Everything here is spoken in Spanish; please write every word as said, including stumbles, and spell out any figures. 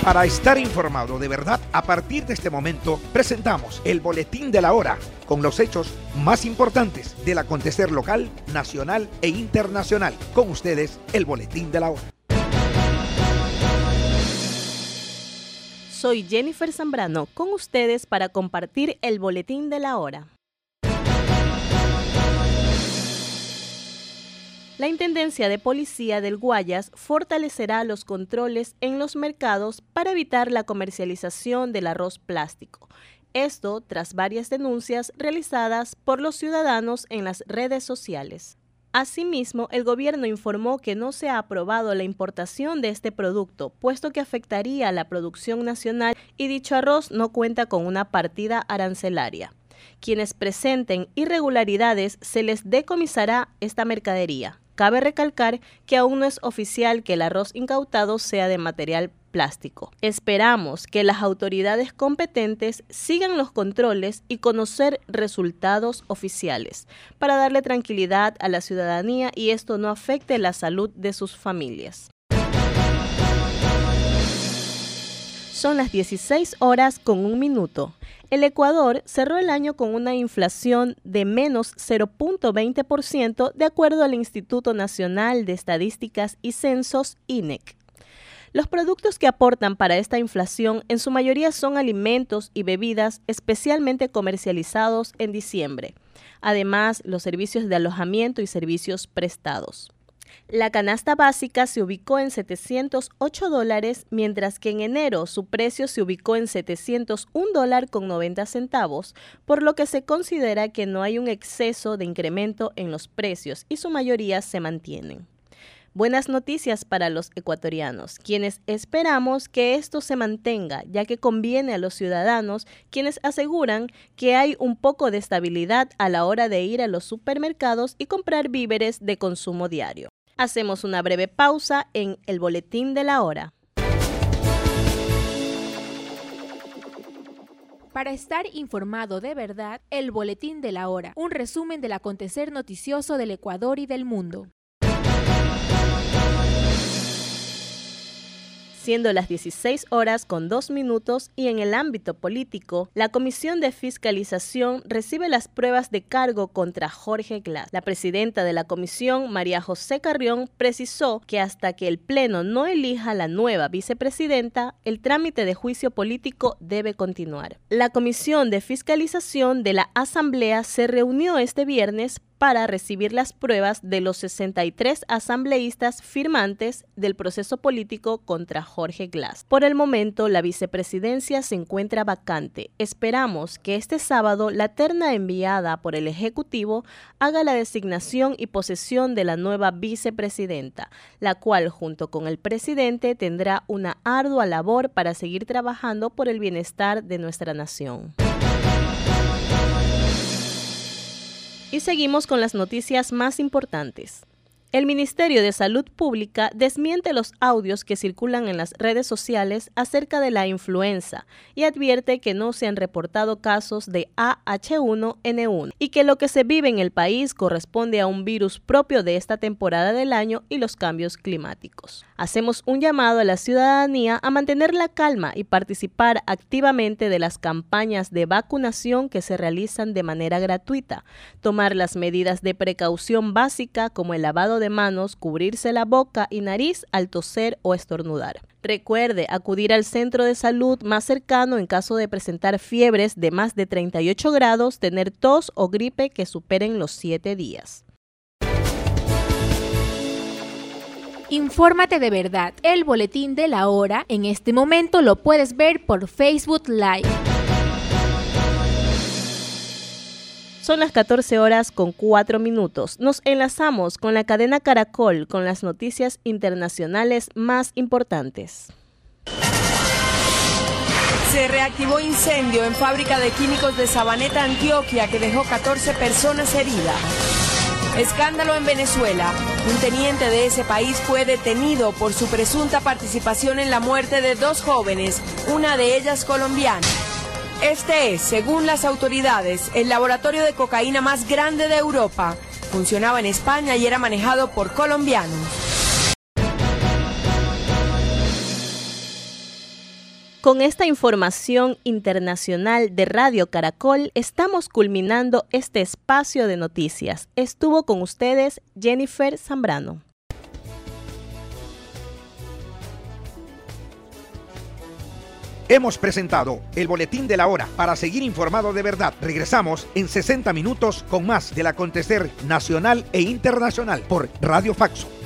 Para estar informado de verdad, a partir de este momento presentamos el Boletín de la Hora con los hechos más importantes del acontecer local, nacional e internacional. Con ustedes, el Boletín de la Hora. Soy Jennifer Zambrano, con ustedes para compartir el Boletín de la Hora. La Intendencia de Policía del Guayas fortalecerá los controles en los mercados para evitar la comercialización del arroz plástico. Esto tras varias denuncias realizadas por los ciudadanos en las redes sociales. Asimismo, el gobierno informó que no se ha aprobado la importación de este producto, puesto que afectaría a la producción nacional y dicho arroz no cuenta con una partida arancelaria. Quienes presenten irregularidades se les decomisará esta mercadería. Cabe recalcar que aún no es oficial que el arroz incautado sea de material plástico. Esperamos que las autoridades competentes sigan los controles y conocer resultados oficiales para darle tranquilidad a la ciudadanía y esto no afecte la salud de sus familias. Son las dieciséis horas con un minuto. El Ecuador cerró el año con una inflación de menos cero punto veinte por ciento de acuerdo al Instituto Nacional de Estadísticas y Censos, I N E C. Los productos que aportan para esta inflación en su mayoría son alimentos y bebidas especialmente comercializados en diciembre. Además, los servicios de alojamiento y servicios prestados. La canasta básica se ubicó en setecientos ocho dólares, mientras que en enero su precio se ubicó en setecientos un dólares con noventa centavos, por lo que se considera que no hay un exceso de incremento en los precios y su mayoría se mantienen. Buenas noticias para los ecuatorianos, quienes esperamos que esto se mantenga, ya que conviene a los ciudadanos, quienes aseguran que hay un poco de estabilidad a la hora de ir a los supermercados y comprar víveres de consumo diario. Hacemos una breve pausa en el Boletín de la Hora. Para estar informado de verdad, el Boletín de la Hora, un resumen del acontecer noticioso del Ecuador y del mundo. Siendo las dieciséis horas con dos minutos y en el ámbito político, la Comisión de Fiscalización recibe las pruebas de cargo contra Jorge Glass. La presidenta de la comisión, María José Carrión, precisó que hasta que el Pleno no elija la nueva vicepresidenta, el trámite de juicio político debe continuar. La Comisión de Fiscalización de la Asamblea se reunió este viernes para recibir las pruebas de los sesenta y tres asambleístas firmantes del proceso político contra Jorge Glass. Por el momento, la vicepresidencia se encuentra vacante. Esperamos que este sábado la terna enviada por el Ejecutivo haga la designación y posesión de la nueva vicepresidenta, la cual, junto con el presidente, tendrá una ardua labor para seguir trabajando por el bienestar de nuestra nación. Y seguimos con las noticias más importantes. El Ministerio de Salud Pública desmiente los audios que circulan en las redes sociales acerca de la influenza y advierte que no se han reportado casos de A H uno N uno y que lo que se vive en el país corresponde a un virus propio de esta temporada del año y los cambios climáticos. Hacemos un llamado a la ciudadanía a mantener la calma y participar activamente de las campañas de vacunación que se realizan de manera gratuita, tomar las medidas de precaución básica como el lavado de manos, cubrirse la boca y nariz al toser o estornudar. Recuerde acudir al centro de salud más cercano en caso de presentar fiebres de más de treinta y ocho grados, tener tos o gripe que superen los siete días. Infórmate de verdad. El Boletín de la Hora en este momento lo puedes ver por Facebook Live. Son las catorce horas con cuatro minutos. Nos enlazamos con la cadena Caracol con las noticias internacionales más importantes. Se reactivó incendio en fábrica de químicos de Sabaneta, Antioquia, que dejó catorce personas heridas. Escándalo en Venezuela. Un teniente de ese país fue detenido por su presunta participación en la muerte de dos jóvenes, una de ellas colombiana. Este es, según las autoridades, el laboratorio de cocaína más grande de Europa. Funcionaba en España y era manejado por colombianos. Con esta información internacional de Radio Caracol, estamos culminando este espacio de noticias. Estuvo con ustedes Jennifer Zambrano. Hemos presentado el Boletín de la Hora. Para seguir informado de verdad, regresamos en sesenta minutos con más del acontecer nacional e internacional por Radio Faxo.